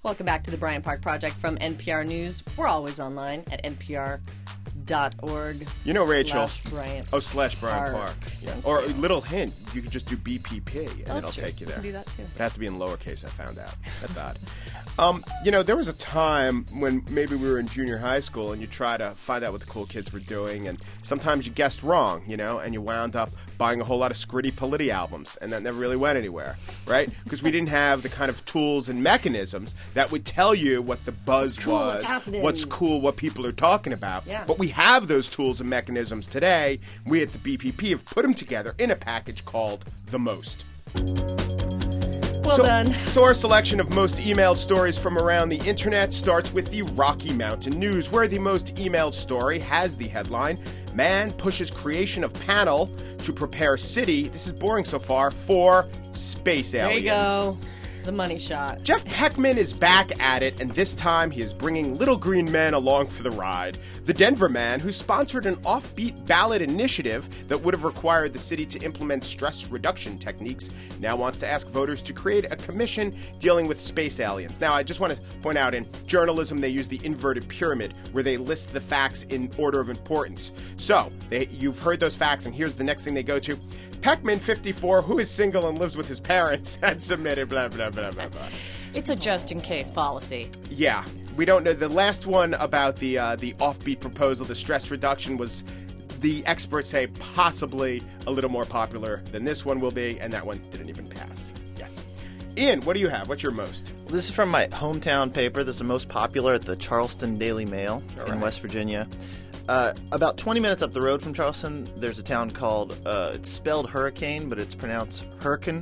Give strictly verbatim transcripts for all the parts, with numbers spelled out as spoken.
Welcome back to the Bryant Park Project from N P R News. We're always online at N P R dot org. You know, Rachel. Slash Bryant oh, slash Bryant Park. Park. Yeah. Or a little hint, you could just do B P P, and Oh, it'll that's true. take you there. You can do that, too. It has to be in lowercase, I found out. That's odd. Um, you know, there was a time when maybe we were in junior high school and you try to find out what the cool kids were doing, and sometimes you guessed wrong, you know, and you wound up buying a whole lot of Scritti Politti albums, and that never really went anywhere, right? Because we didn't have the kind of tools and mechanisms that would tell you what the buzz What's cool, was, what's happening. what's cool, what people are talking about. Yeah. But we have those tools and mechanisms today. We at the B P P have put them together in a package called The Most. Well so, done. So our selection of most emailed stories from around the internet starts with the Rocky Mountain News, where the most emailed story has the headline, Man Pushes Creation of Panel to Prepare City, this is boring so far, for Space There Aliens. you go. The money shot. Jeff Peckman is back at it, and this time he is bringing little green men along for the ride. The Denver man, who sponsored an offbeat ballot initiative that would have required the city to implement stress reduction techniques, now wants to ask voters to create a commission dealing with space aliens. Now, I just want to point out, in journalism, they use the inverted pyramid, where they list the facts in order of importance. So, they, you've heard those facts, and here's the next thing they go to. Peckman, fifty-four, who is single and lives with his parents, had submitted blah, blah, blah, blah, blah. It's a just-in-case policy. Yeah, we don't know. The last one about the uh, the offbeat proposal, the stress reduction, was, the experts say, possibly a little more popular than this one will be, and that one didn't even pass. Yes. Ian, what do you have? What's your most? This is from my hometown paper. This is the most popular at the Charleston Daily Mail All in right. West Virginia. Uh, about twenty minutes up the road from Charleston, there's a town called, uh, it's spelled Hurricane, but it's pronounced Hurricane.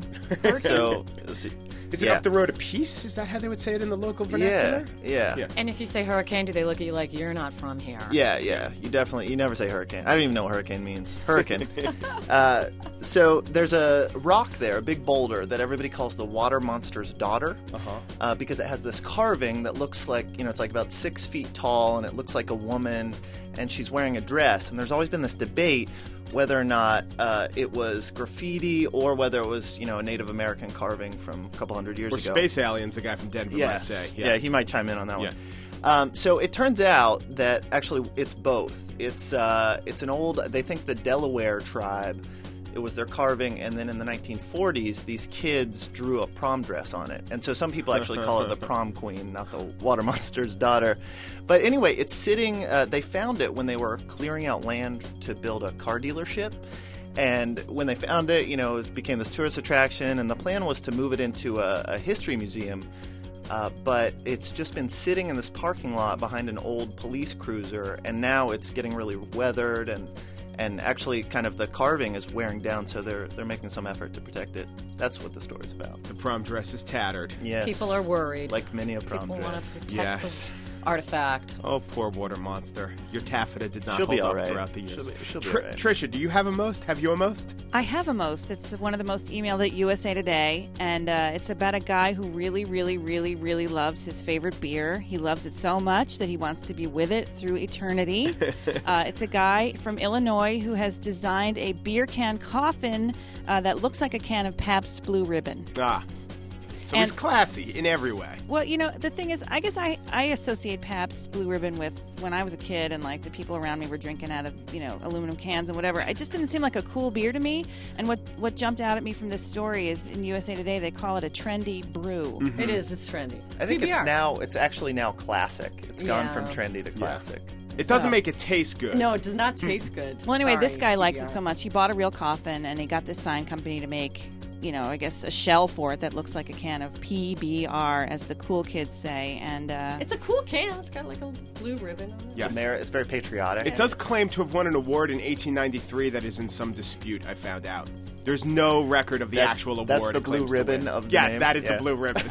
So, Is it yeah. up the road a piece? Is that how they would say it in the local Yeah, vernacular? yeah. Yeah. And if you say hurricane, do they look at you like you're not from here? Yeah, yeah. You definitely, you never say hurricane. I don't even know what hurricane means. Hurricane. uh, so there's a rock there, a big boulder, that everybody calls the water monster's daughter. Uh-huh. Uh, because it has this carving that looks like, you know, it's like about six feet tall, and it looks like a woman, and she's wearing a dress. And there's always been this debate whether or not uh, it was graffiti or whether it was, you know, a Native American carving from a couple hundred years Or ago. Space Aliens, the guy from Denver Yeah. might say. Yeah. he might chime in on that Yeah. one. Um, so it turns out that actually it's both. It's uh, it's an old, they think the Delaware tribe, it was their carving, and then in the nineteen forties, these kids drew a prom dress on it. And so some people actually call it the prom queen, not the water monster's daughter. But anyway, it's sitting, uh, they found it when they were clearing out land to build a car dealership. And when they found it, you know, it became this tourist attraction, and the plan was to move it into a, a history museum. Uh, but it's just been sitting in this parking lot behind an old police cruiser, and now it's getting really weathered, and and actually kind of the carving is wearing down, so they're they're making some effort to protect it. That's what the story's about. The prom dress is tattered. Yes. People are worried. Like many a prom People want dress. to protect Yes. the artifact. Oh, poor water monster. Your taffeta did not She'll hold be all up right. throughout the years. She'll be- she'll be Tr- all right. Trisha, do you have a most? Have you a most? I have a most. It's one of the most emailed at U S A Today, and uh, it's about a guy who really, really, really, really loves his favorite beer. He loves it so much that he wants to be with it through eternity. uh, it's a guy from Illinois who has designed a beer can coffin uh, that looks like a can of Pabst Blue Ribbon. Ah. So he's And- classy in every way. Well, you know, the thing is, I guess I, I associate Pabst Blue Ribbon with when I was a kid and, like, the people around me were drinking out of, you know, aluminum cans and whatever. It just didn't seem like a cool beer to me. And what, what jumped out at me from this story is in U S A Today, they call it a trendy brew. Mm-hmm. It is. It's trendy. I think P B R. it's now, it's actually now classic. It's gone Yeah. from trendy to classic. It doesn't So- make it taste good. No, it does not taste good. Well, anyway, this Sorry, guy likes P B R. it so much. He bought a real coffin and he got this sign company to make, you know, I guess a shell for it that looks like a can of P B R, as the cool kids say. And uh, It's a cool can. It's got like a blue ribbon on it. Yes. It's, Amer- it's very patriotic. It does claim to have won an award in eighteen ninety-three that is in some dispute, I found out. There's no record of the That's- actual award. that's the it claims blue to ribbon win. of the Yes, name? that is Yeah. the blue ribbon.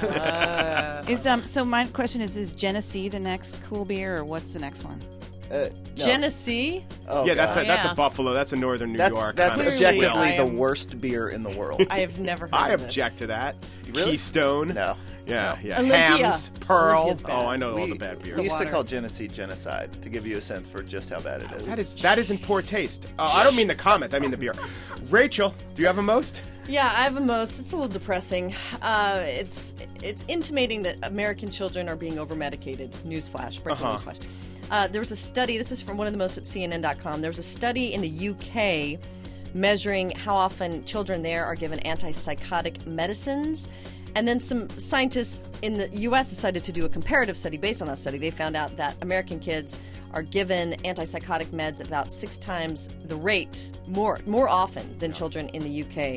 is um. So my question is: Is Genesee the next cool beer, or what's the next one? Uh, no. Genesee? Oh, yeah, that's a, God. that's Yeah. a Buffalo. That's a northern New That's, York. that's kind of Clearly, objectively I the am- worst beer in the world. I have never heard I of object this. to that. Really? Keystone. No. Yeah, yeah. Olympia. Hams, Pearl. Olympia's bad. Oh, I know all We, the bad we beers. used to water. call Genesee genocide to give you a sense for just how bad it is. That is that is in poor taste. Uh, I don't mean the comment. I mean the beer. Rachel, do you have a most? Yeah, I have a most. It's a little depressing. Uh, it's it's intimating that American children are being over-medicated. Newsflash, breaking Uh-huh. newsflash. Uh, there was a study, this is from one of the most at C N N dot com. There was a study in the U K measuring how often children there are given antipsychotic medicines. And then some scientists in the U S decided to do a comparative study based on that study. They found out that American kids are given antipsychotic meds about six times the rate, more more often than children in the U K.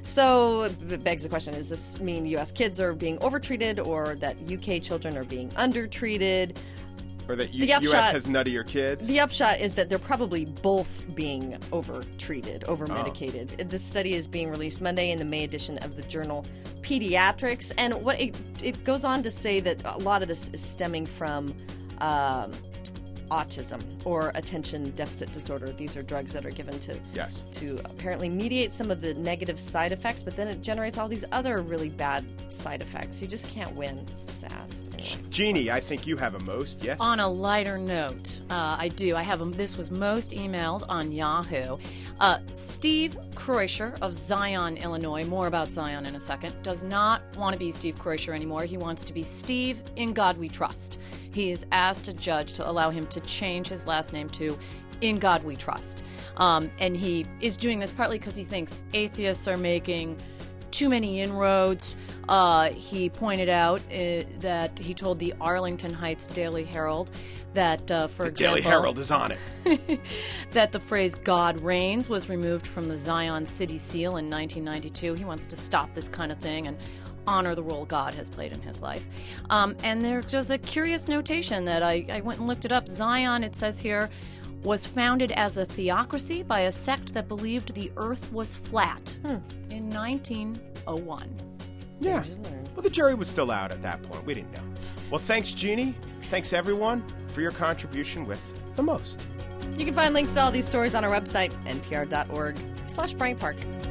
So it begs the question, does this mean U S kids are being overtreated or that U K children are being undertreated? Or that U- The upshot- U S has nuttier kids? The upshot is that they're probably both being over-treated, over-medicated. Oh. This study is being released Monday in the May edition of the journal Pediatrics, and what it, it goes on to say that a lot of this is stemming from um, autism or attention deficit disorder. These are drugs that are given to Yes. to apparently mediate some of the negative side effects, but then it generates all these other really bad side effects. You just can't win. It's sad. Anyway. Jeannie, I think you have a most, yes? On a lighter note, uh, I do. I have a, this was most emailed on Yahoo. Uh, Steve Kreuscher of Zion, Illinois. More about Zion in a second. Does not want to be Steve Kreuscher anymore. He wants to be Steve In God We Trust. He has asked a judge to allow him to change his last name to In God We Trust. Um, and he is doing this partly because he thinks atheists are making too many inroads. Uh, he pointed out uh, that he told the Arlington Heights Daily Herald that, uh, for the example, Daily Herald is on it. that the phrase God reigns was removed from the Zion City Seal in nineteen ninety-two. He wants to stop this kind of thing and honor the role God has played in his life. Um, and there's just a curious notation that I, I went and looked it up. Zion, it says here, was founded as a theocracy by a sect that believed the earth was flat in nineteen oh one. Yeah. Well, the jury was still out at that point. We didn't know. Well, thanks, Jeannie. Thanks, everyone, for your contribution with the most. You can find links to all these stories on our website, npr dot org slash Bryant Park.